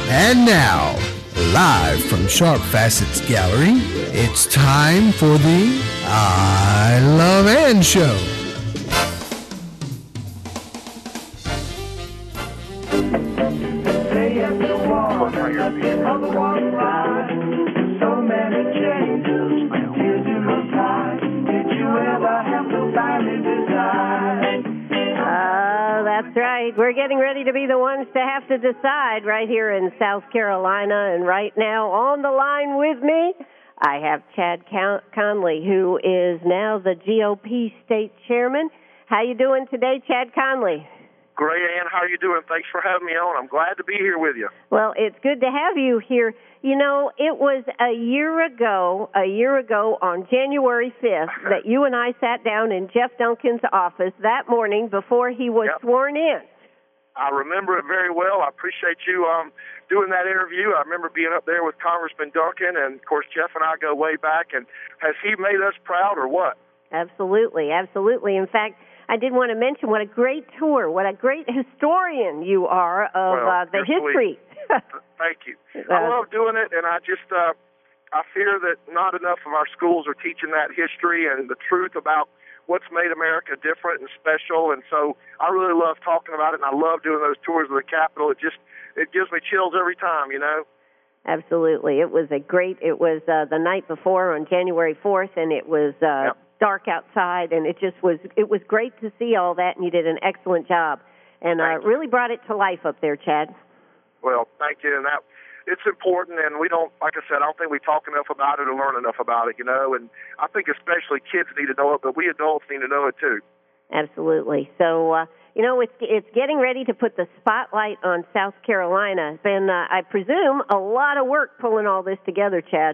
And now, live from Sharp Facets Gallery, it's time for the I Love Ann Show. So many changes, tears in my eyes. Did you ever have to finally decide? That's right. We're getting ready to be the ones to have to decide right here in South Carolina. And right now on the line with me, I have Chad Conley, who is now the GOP state chairman. How you doing today, Chad Conley? Great, Ann. How are you doing? Thanks for having me on. I'm glad to be here with you. Well, it's good to have you here. You know, it was a year ago on January 5th that you and I sat down in Jeff Duncan's office that morning before he was sworn in. I remember it very well. I appreciate you doing that interview. I remember being up there with Congressman Duncan, and, of course, Jeff and I go way back. And has he made us proud or what? Absolutely, absolutely. In fact, I did want to mention what a great tour, what a great historian you are of the history. Thank you. I love doing it, and I just I fear that not enough of our schools are teaching that history and the truth about what's made America different and special. And so I really love talking about it, and I love doing those tours of the Capitol. It gives me chills every time, you know. Absolutely. It was the night before on January 4th, and it was dark outside, and it was great to see all that, and you did an excellent job. And really brought it to life up there, Chad. Well, thank you. And it's important, and we don't, like I said, I don't think we talk enough about it or learn enough about it, you know, and I think especially kids need to know it, but we adults need to know it too. Absolutely. So, you know, it's getting ready to put the spotlight on South Carolina. It's been, I presume, a lot of work pulling all this together, Chad.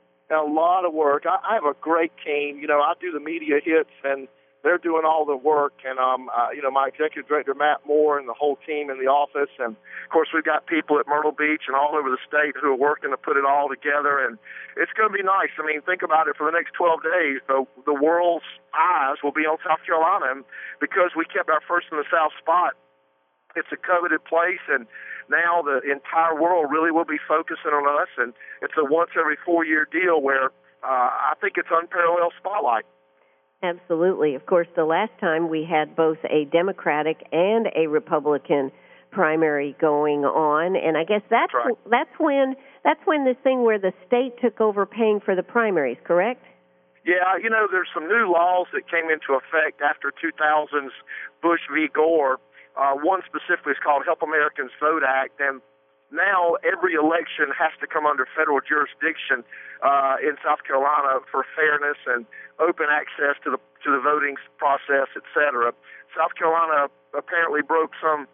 A lot of work. I have a great team. You know, I do the media hits, and they're doing all the work. And, you know, my executive director, Matt Moore, and the whole team in the office. And, of course, we've got people at Myrtle Beach and all over the state who are working to put it all together. And it's going to be nice. I mean, think about it. For the next 12 days, the world's eyes will be on South Carolina. And because we kept our first in the South spot, it's a coveted place, and now the entire world really will be focusing on us. And it's a once every 4-year deal where I think it's unparalleled spotlight. Absolutely. Of course, the last time we had both a Democratic and a Republican primary going on, and I guess that's when this thing where the state took over paying for the primaries, correct? Yeah, you know, there's some new laws that came into effect after 2000's Bush v. Gore. One specifically is called Help Americans Vote Act, and now every election has to come under federal jurisdiction in South Carolina for fairness and open access to the voting process, et cetera. South Carolina apparently broke some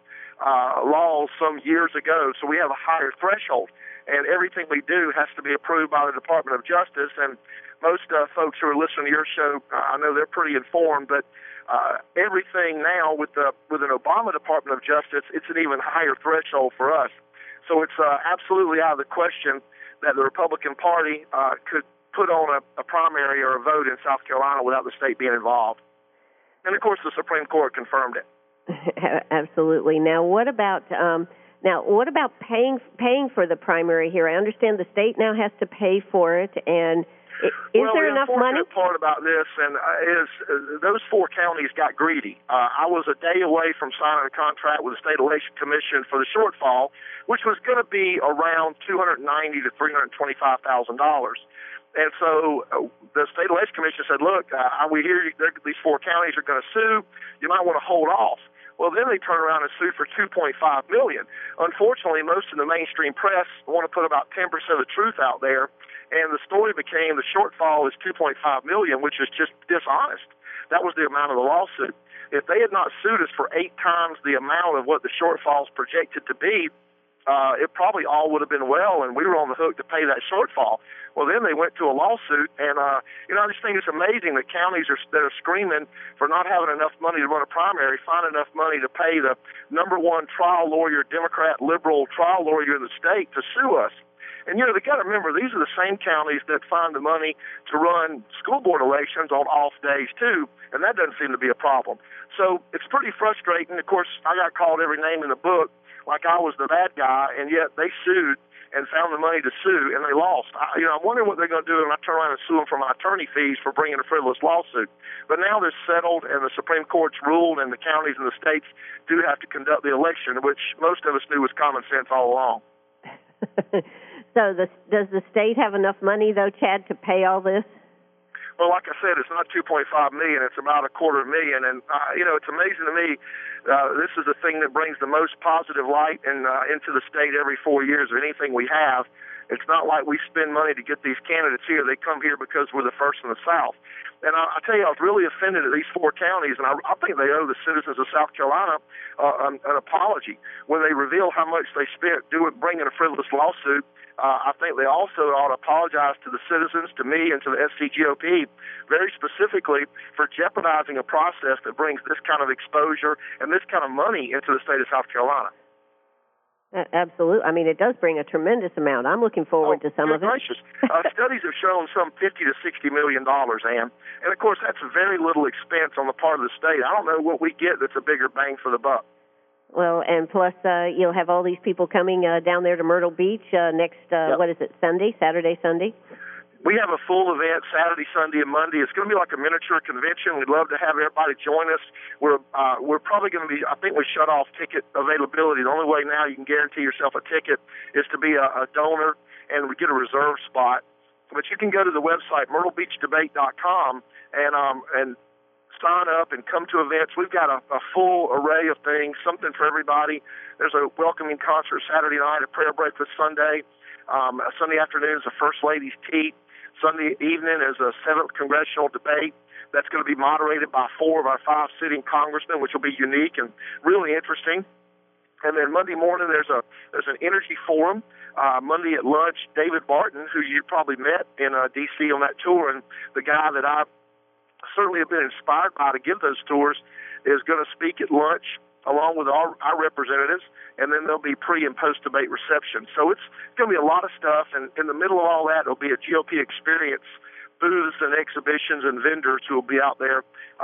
laws some years ago, so we have a higher threshold, and everything we do has to be approved by the Department of Justice. And most folks who are listening to your show, I know they're pretty informed, but everything now with an Obama Department of Justice, it's an even higher threshold for us. So it's absolutely out of the question that the Republican Party could put on a primary or a vote in South Carolina without the state being involved. And, of course, the Supreme Court confirmed it. Absolutely. Now, what about paying for the primary here? I understand the state now has to pay for it, and is there enough money? The unfortunate part about this is those 4 counties got greedy. I was a day away from signing a contract with the State Election Commission for the shortfall, which was going to be around $290,000 to $325,000. And so the State Election Commission said, look, we hear these 4 counties are going to sue. You might want to hold off. Well, then they turn around and sue for $2.5 million. Unfortunately, most of the mainstream press want to put about 10% of the truth out there, and the story became the shortfall is $2.5 million, which is just dishonest. That was the amount of the lawsuit. If they had not sued us for 8 times the amount of what the shortfall is projected to be, it probably all would have been well, and we were on the hook to pay that shortfall. Well, then they went to a lawsuit, and, you know, I just think it's amazing that counties that are screaming for not having enough money to run a primary find enough money to pay the #1 trial lawyer, Democrat, liberal trial lawyer in the state to sue us. And, you know, they got to remember, these are the same counties that find the money to run school board elections on off days, too, and that doesn't seem to be a problem. So it's pretty frustrating. Of course, I got called every name in the book like I was the bad guy, and yet they sued and found the money to sue, and they lost. I'm wondering what they're going to do when I turn around and sue them for my attorney fees for bringing a frivolous lawsuit. But now they're settled, and the Supreme Court's ruled, and the counties and the states do have to conduct the election, which most of us knew was common sense all along. So does the state have enough money, though, Chad, to pay all this? Well, like I said, it's not $2.5 million. It's about $250,000. And, it's amazing to me. This is the thing that brings the most positive light into the state every 4 years of anything we have. It's not like we spend money to get these candidates here. They come here because we're the first in the South. And I tell you, I was really offended at these 4 counties, and I think they owe the citizens of South Carolina an apology when they reveal how much they spent bringing a frivolous lawsuit. I think they also ought to apologize to the citizens, to me, and to the SCGOP, very specifically for jeopardizing a process that brings this kind of exposure and this kind of money into the state of South Carolina. Absolutely. I mean, it does bring a tremendous amount. I'm looking forward to some of it. Gracious. Studies have shown some $50 to $60 million, Ann. And, of course, that's very little expense on the part of the state. I don't know what we get that's a bigger bang for the buck. Well, and plus you'll have all these people coming down there to Myrtle Beach next, what is it, Saturday, Sunday? We have a full event Saturday, Sunday, and Monday. It's going to be like a miniature convention. We'd love to have everybody join us. We're probably going to be, I think we shut off ticket availability. The only way now you can guarantee yourself a ticket is to be a donor and get a reserved spot. But you can go to the website, myrtlebeachdebate.com, and sign up and come to events. We've got a full array of things, something for everybody. There's a welcoming concert Saturday night, a prayer breakfast Sunday. Sunday afternoon is a First Lady's Tea. Sunday evening is a 7th Congressional Debate. That's going to be moderated by 4 of our 5 sitting congressmen, which will be unique and really interesting. And then Monday morning there's an energy forum. Monday at lunch, David Barton, who you probably met in D.C. on that tour, and the guy that I certainly have been inspired by to give those tours, is going to speak at lunch along with our representatives, and then there'll be pre- and post-debate reception. So it's going to be a lot of stuff, and in the middle of all that, there'll be a GOP experience, booths and exhibitions and vendors who will be out there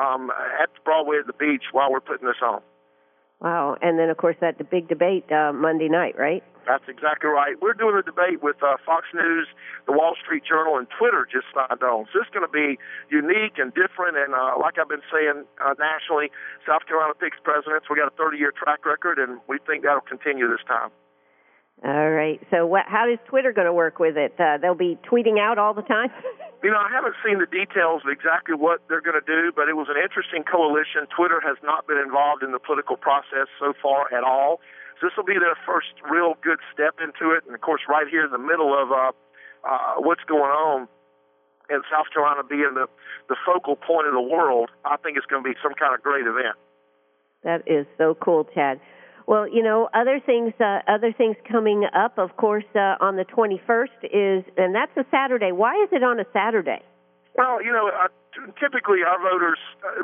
at Broadway at the beach while we're putting this on. Wow, and then, of course, that big debate Monday night, right? That's exactly right. We're doing a debate with Fox News, the Wall Street Journal, and Twitter just signed on. So it's going to be unique and different, and like I've been saying nationally, South Carolina picks presidents. We got a 30-year track record, and we think that'll continue this time. All right. So how is Twitter going to work with it? They'll be tweeting out all the time? I haven't seen the details of exactly what they're going to do, but it was an interesting coalition. Twitter has not been involved in the political process so far at all. So this will be their first real good step into it. And, of course, right here in the middle of what's going on in South Carolina being the focal point of the world, I think it's going to be some kind of great event. That is so cool, Chad. Well, other things coming up, of course, on the 21st and that's a Saturday. Why is it on a Saturday? Well, typically our voters,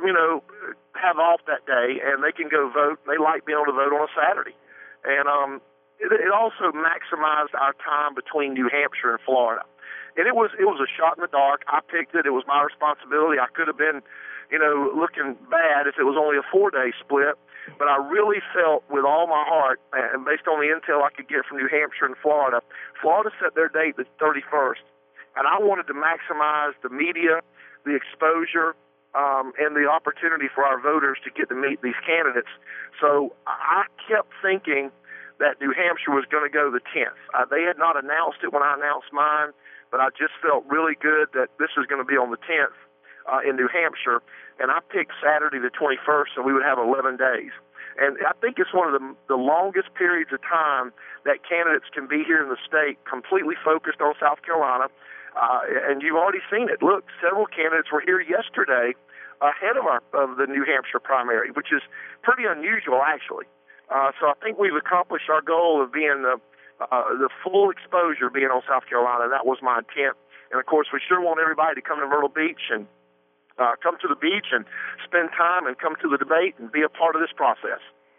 have off that day, and they can go vote. They like being able to vote on a Saturday. And it also maximized our time between New Hampshire and Florida. And it was a shot in the dark. I picked it. It was my responsibility. I could have been, looking bad if it was only a 4-day split. But I really felt with all my heart, and based on the intel I could get from New Hampshire and Florida set their date the 31st. And I wanted to maximize the media, the exposure, and the opportunity for our voters to get to meet these candidates. So I kept thinking that New Hampshire was going to go the 10th. They had not announced it when I announced mine, but I just felt really good that this is going to be on the 10th in New Hampshire. And I picked Saturday the 21st, so we would have 11 days. And I think it's one of the longest periods of time that candidates can be here in the state completely focused on South Carolina. And you've already seen it. Look, several candidates were here yesterday ahead of the New Hampshire primary, which is pretty unusual, actually. So I think we've accomplished our goal of being the full exposure being on South Carolina. That was my intent. And, of course, we sure want everybody to come to Myrtle Beach and come to the beach and spend time and come to the debate and be a part of this process.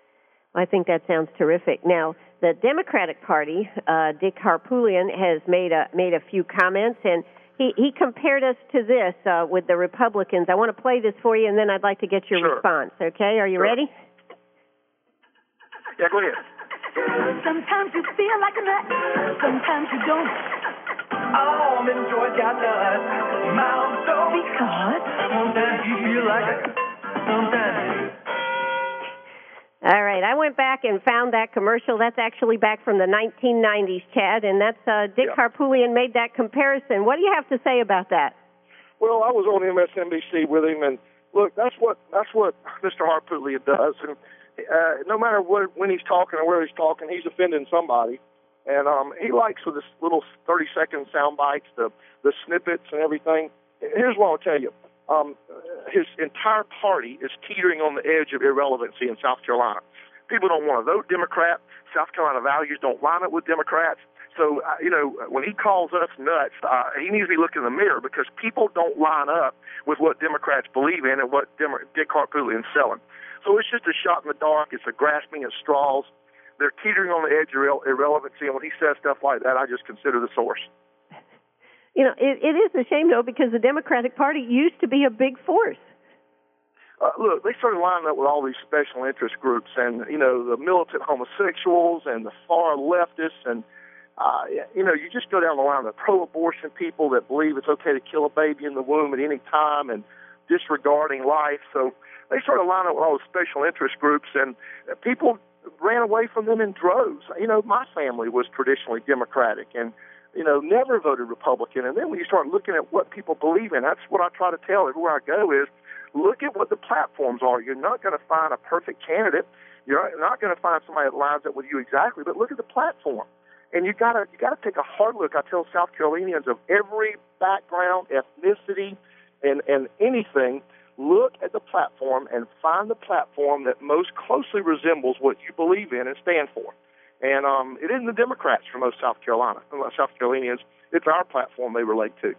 I think that sounds terrific. Now, the Democratic Party, Dick Harpootlian, has made a few comments, and he compared us to this with the Republicans. I want to play this for you, and then I'd like to get your response. Okay, are you ready? Yeah, go ahead. Sometimes you feel like a nut, sometimes you don't. Almond Joy got nuts, milestone. Because sometimes you feel like a, sometimes. All right, I went back and found that commercial. That's actually back from the 1990s, Chad, and that's Dick Harpootlian made that comparison. What do you have to say about that? Well, I was on MSNBC with him, and look, that's what Mr. Harpootlian does. And no matter when he's talking or where he's talking, he's offending somebody. And he likes with this little 30-second sound bites, the snippets and everything. Here's what I'll tell you. His entire party is teetering on the edge of irrelevancy in South Carolina. People don't want to vote Democrat. South Carolina values don't line up with Democrats. So, when he calls us nuts, he needs to be looking in the mirror because people don't line up with what Democrats believe in and what Dick Harpootlian is selling. So it's just a shot in the dark. It's a grasping at straws. They're teetering on the edge of irrelevancy, and when he says stuff like that, I just consider the source. It is a shame, though, because the Democratic Party used to be a big force. Look, they started lining up with all these special interest groups and, the militant homosexuals and the far leftists and, you just go down the line, the pro-abortion people that believe it's okay to kill a baby in the womb at any time and disregarding life. So they started lining up with all the special interest groups, and people ran away from them in droves. My family was traditionally Democratic and, never voted Republican. And then when you start looking at what people believe in, that's what I try to tell everywhere I go is look at what the platforms are. You're not going to find a perfect candidate. You're not going to find somebody that lines up with you exactly, but look at the platform. And you got to take a hard look. I tell South Carolinians of every background, ethnicity, and anything, look at the platform and find the platform that most closely resembles what you believe in and stand for. And it isn't the Democrats for most South Carolinians. It's our platform they relate to.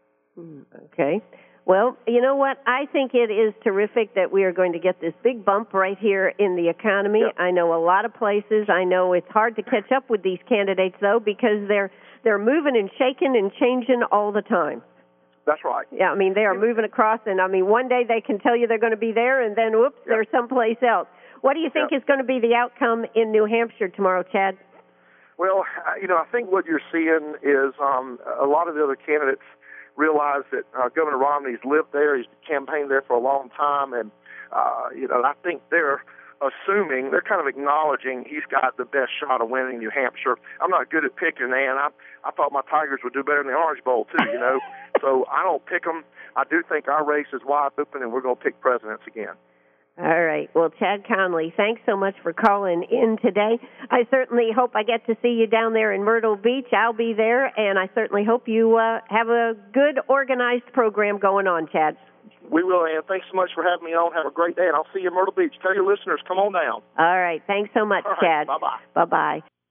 Okay. Well, you know what? I think it is terrific that we are going to get this big bump right here in the economy. Yep. I know a lot of places. I know it's hard to catch up with these candidates, though, because they're moving and shaking and changing all the time. That's right. Yeah, they are moving across, and, one day they can tell you they're going to be there, and then, whoops, they're someplace else. What do you think is going to be the outcome in New Hampshire tomorrow, Chad? Well, I think what you're seeing is a lot of the other candidates realize that Governor Romney's lived there. He's campaigned there for a long time, and, I think they're kind of acknowledging he's got the best shot of winning New Hampshire. I'm not good at picking, and I thought my Tigers would do better in the Orange Bowl, too, So I don't pick them. I do think our race is wide open, and we're going to pick presidents again. All right. Well, Chad Conley, thanks so much for calling in today. I certainly hope I get to see you down there in Myrtle Beach. I'll be there, and I certainly hope you have a good organized program going on, Chad. We will, Ann. Thanks so much for having me on. Have a great day, and I'll see you in Myrtle Beach. Tell your listeners, come on down. All right. Thanks so much, All right. Chad. Bye-bye. Bye-bye.